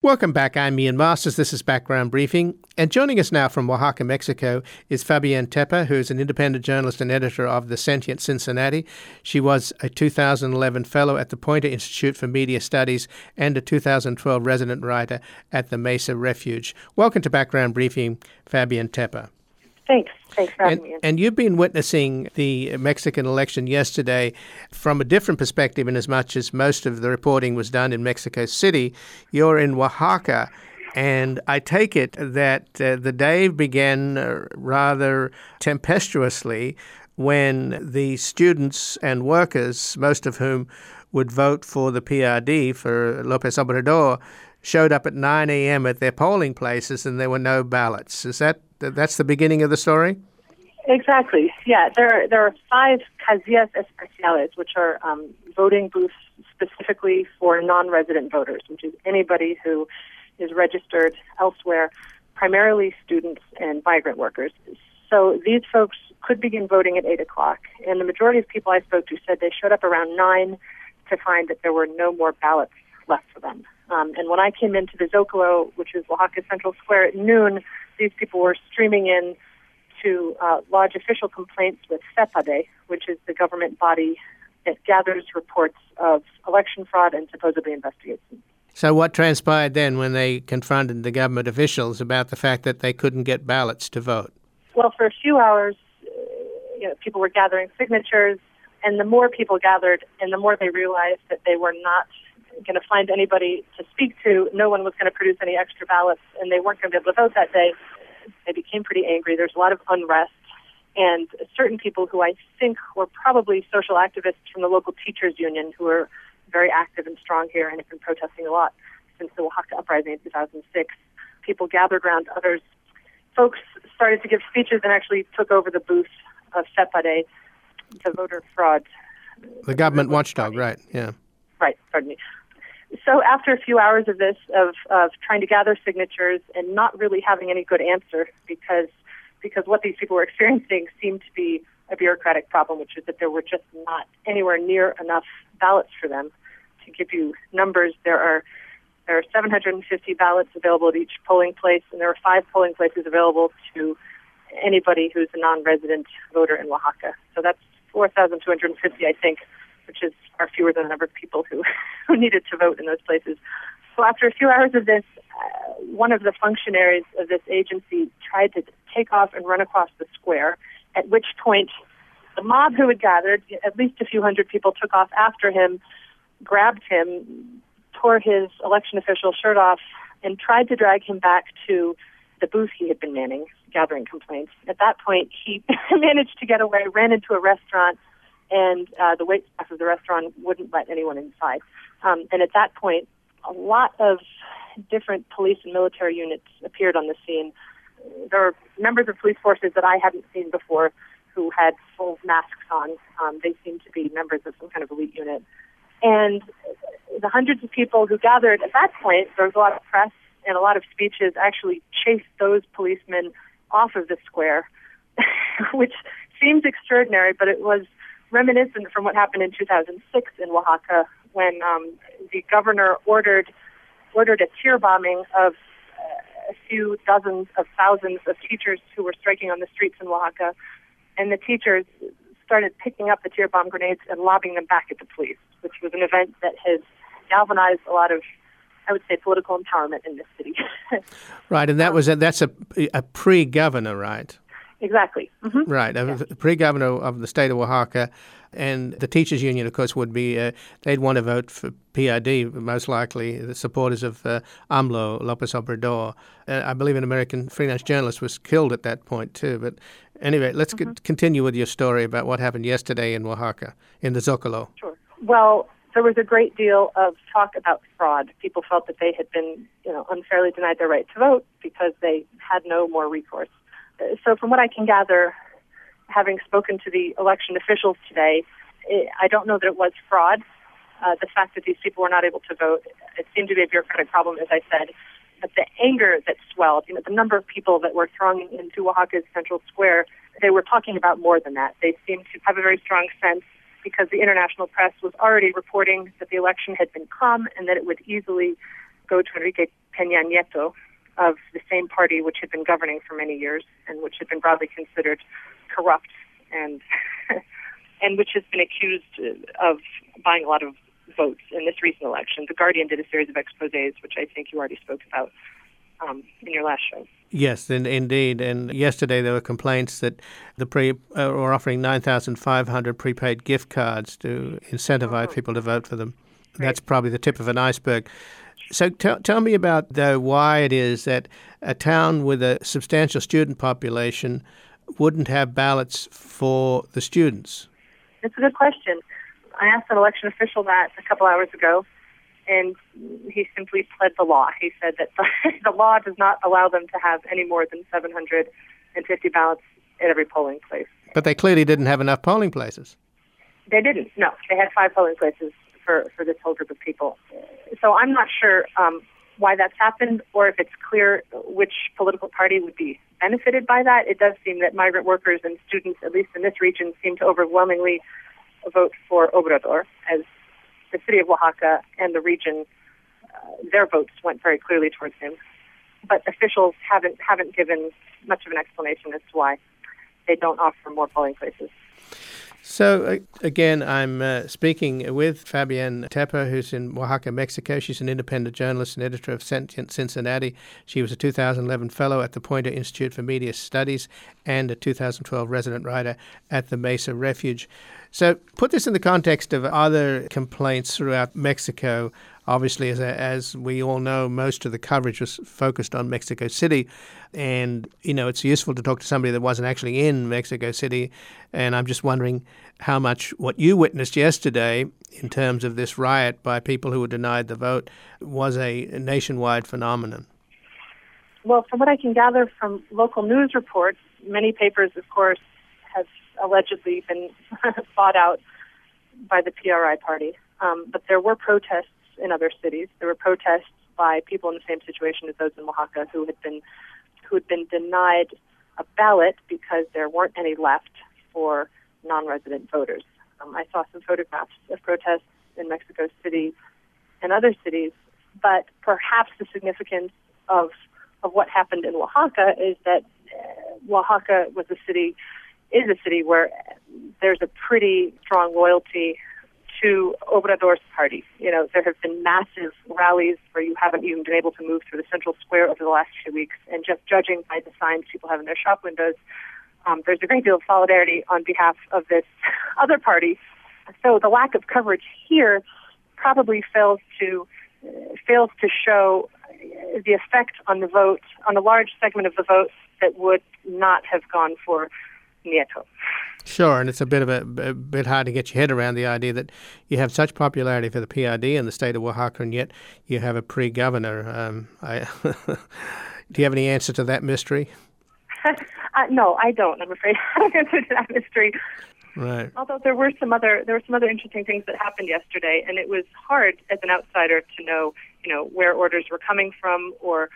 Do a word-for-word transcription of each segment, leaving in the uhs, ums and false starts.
Welcome back. I'm Ian Masters. This is Background Briefing. And joining us now from Oaxaca, Mexico, is Fabienne Tepper, who's an independent journalist and editor of The Sentient Cincinnati. She was a two thousand eleven fellow at the Poynter Institute for Media Studies and a two thousand twelve resident writer at the Mesa Refuge. Welcome to Background Briefing, Fabienne Tepper. Thanks. Thanks for having and, me. And you've been witnessing the Mexican election yesterday from a different perspective, in as much as most of the reporting was done in Mexico City. You're in Oaxaca, and I take it that uh, the day began uh, rather tempestuously when the students and workers, most of whom would vote for the P R D, for López Obrador, showed up at nine a.m. at their polling places and there were no ballots. Is that That's the beginning of the story? Exactly. Yeah, there there are five casillas especiales, which are um, voting booths specifically for non-resident voters, which is anybody who is registered elsewhere, primarily students and migrant workers. So these folks could begin voting at eight o'clock, and the majority of people I spoke to said they showed up around nine to find that there were no more ballots left for them. Um, and when I came into the Zocalo, which is Oaxaca Central Square, at noon, these people were streaming in to uh, lodge official complaints with CEPADE, which is the government body that gathers reports of election fraud and supposedly investigates them. So what transpired then when they confronted the government officials about the fact that they couldn't get ballots to vote? Well, for a few hours, uh, you know, people were gathering signatures, and the more people gathered and the more they realized that they were not going to find anybody to speak to, no one was going to produce any extra ballots, and they weren't going to be able to vote that day, they became pretty angry. There's a lot of unrest, and certain people who I think were probably social activists from the local teachers union who are very active and strong here and have been protesting a lot since the Oaxaca uprising in two thousand six. People gathered around others. Folks started to give speeches and actually took over the booth of CEPADE, the voter fraud. The government watchdog, right, yeah. Right, pardon me. So after a few hours of this, of, of trying to gather signatures and not really having any good answer, because because what these people were experiencing seemed to be a bureaucratic problem, which is that there were just not anywhere near enough ballots for them. To give you numbers, there are there are seven hundred fifty ballots available at each polling place, and there are five polling places available to anybody who's a non-resident voter in Oaxaca. So that's four thousand two hundred fifty, I think, which is far fewer than the number of people who, who needed to vote in those places. So after a few hours of this, uh, one of the functionaries of this agency tried to take off and run across the square, at which point the mob who had gathered, at least a few hundred people, took off after him, grabbed him, tore his election official shirt off, and tried to drag him back to the booth he had been manning, gathering complaints. At that point, he managed to get away, ran into a restaurant, and uh, the wait staff of the restaurant wouldn't let anyone inside. Um, and at that point, a lot of different police and military units appeared on the scene. There were members of police forces that I hadn't seen before who had full masks on. Um, they seemed to be members of some kind of elite unit. And the hundreds of people who gathered at that point, there was a lot of press and a lot of speeches, actually chased those policemen off of the square, which seems extraordinary, but it was reminiscent from what happened in two thousand six in Oaxaca when um, the governor ordered ordered a tear bombing of uh, a few dozens of thousands of teachers who were striking on the streets in Oaxaca, and the teachers started picking up the tear bomb grenades and lobbing them back at the police, which was an event that has galvanized a lot of, I would say, political empowerment in this city. Right, and that was a, that's a, a pre-governor, right? Exactly. Mm-hmm. Right, a yeah. pre-governor of the state of Oaxaca, and the teachers' union, of course, would be, uh, they'd want to vote for P R D, most likely, the supporters of uh, AMLO, López Obrador. Uh, I believe an American freelance journalist was killed at that point, too. But anyway, let's mm-hmm. c- continue with your story about what happened yesterday in Oaxaca, in the Zocalo. Sure. Well, there was a great deal of talk about fraud. People felt that they had been, you know, unfairly denied their right to vote because they had no more recourse. So from what I can gather, having spoken to the election officials today, I don't know that it was fraud. Uh, the fact that these people were not able to vote, it seemed to be a bureaucratic problem, as I said. But the anger that swelled, you know, the number of people that were thronging into Oaxaca's Central Square, they were talking about more than that. They seemed to have a very strong sense, because the international press was already reporting that the election had been calm and that it would easily go to Enrique Peña Nieto of the same party which had been governing for many years and which had been broadly considered corrupt and and which has been accused of buying a lot of votes in this recent election. The Guardian did a series of exposés, which I think you already spoke about um, in your last show. Yes, in, indeed. And yesterday there were complaints that the pre uh, were offering nine thousand five hundred prepaid gift cards to incentivize oh. people to vote for them. Great. That's probably the tip of an iceberg. So t- tell me about, though, why it is that a town with a substantial student population wouldn't have ballots for the students. It's a good question. I asked an election official that a couple hours ago, and he simply pled the law. He said that the, the law does not allow them to have any more than seven hundred fifty ballots at every polling place. But they clearly didn't have enough polling places. They didn't, no. They had five polling places for, for this whole group of people. So I'm not sure um, why that's happened or if it's clear which political party would be benefited by that. It does seem that migrant workers and students, at least in this region, seem to overwhelmingly vote for Obrador, as the city of Oaxaca and the region, uh, their votes went very clearly towards him. But officials haven't haven't given much of an explanation as to why they don't offer more polling places. So, uh, again, I'm uh, speaking with Fabienne Tepper, who's in Oaxaca, Mexico. She's an independent journalist and editor of Sentient Cincinnati. She was a two thousand eleven fellow at the Poynter Institute for Media Studies and a two thousand twelve resident writer at the Mesa Refuge. So put this in the context of other complaints throughout Mexico. Obviously, as as we all know, most of the coverage was focused on Mexico City. And, you know, it's useful to talk to somebody that wasn't actually in Mexico City. And I'm just wondering how much what you witnessed yesterday in terms of this riot by people who were denied the vote was a nationwide phenomenon. Well, from what I can gather from local news reports, many papers, of course, have allegedly been bought out by the P R I party. Um, but there were protests in other cities. There were protests by people in the same situation as those in Oaxaca who had been who had been denied a ballot because there weren't any left for non-resident voters. Um, I saw some photographs of protests in Mexico City and other cities, but perhaps the significance of of what happened in Oaxaca is that uh, Oaxaca was a city, is a city where there's a pretty strong loyalty to Obrador's party. You know, there have been massive rallies where you haven't even been able to move through the central square over the last few weeks, and just judging by the signs people have in their shop windows, um, there's a great deal of solidarity on behalf of this other party. So the lack of coverage here probably fails to uh, fails to show the effect on the vote, on a large segment of the vote that would not have gone for Nieto. Sure, and it's a bit of a, a bit hard to get your head around the idea that you have such popularity for the P R D in the state of Oaxaca, and yet you have a pre-governor. Um, I, do you have any answer to that mystery? uh, no, I don't. I'm afraid I don't answer to that mystery. Right. Although there were some other there were some other interesting things that happened yesterday, and it was hard as an outsider to know, you know, where orders were coming from or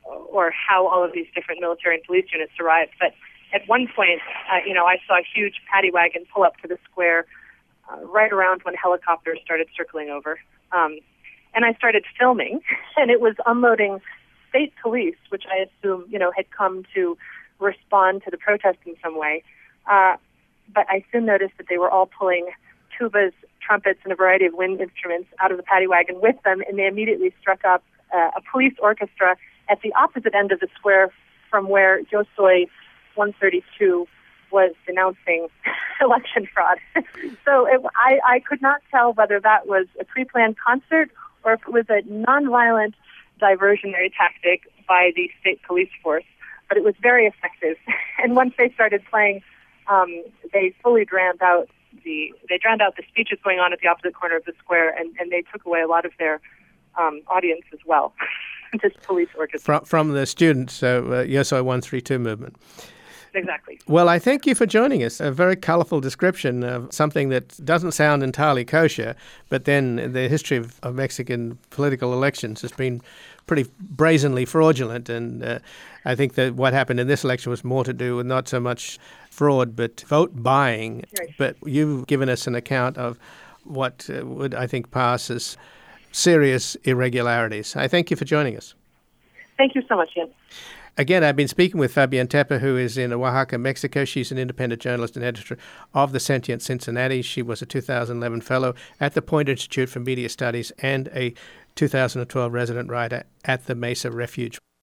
or how all of these different military and police units arrived. But at one point, uh, you know, I saw a huge paddy wagon pull up to the square uh, right around when helicopters started circling over. Um, and I started filming, and it was unloading state police, which I assume, you know, had come to respond to the protest in some way. Uh, but I soon noticed that they were all pulling tubas, trumpets, and a variety of wind instruments out of the paddy wagon with them, and they immediately struck up uh, a police orchestra at the opposite end of the square from where Yo Soy one thirty-two was denouncing election fraud. So it, I, I could not tell whether that was a pre-planned concert or if it was a nonviolent diversionary tactic by the state police force, but it was very effective. And once they started playing, um, they fully drowned out the they drowned out the speeches going on at the opposite corner of the square, and, and they took away a lot of their um, audience as well. This police orchestra. From, from the students, so uh, Yo Soy one thirty-two movement. Exactly. Well, I thank you for joining us. A very colorful description of something that doesn't sound entirely kosher, but then the history of, of Mexican political elections has been pretty brazenly fraudulent. And uh, I think that what happened in this election was more to do with not so much fraud, but vote buying. Right. But you've given us an account of what uh, would, I think, pass as serious irregularities. I thank you for joining us. Thank you so much, Ian. Again, I've been speaking with Fabienne Tepper, who is in Oaxaca, Mexico. She's an independent journalist and editor of the Sentient Cincinnati. She was a two thousand eleven fellow at the Point Institute for Media Studies and a two thousand twelve resident writer at the Mesa Refuge.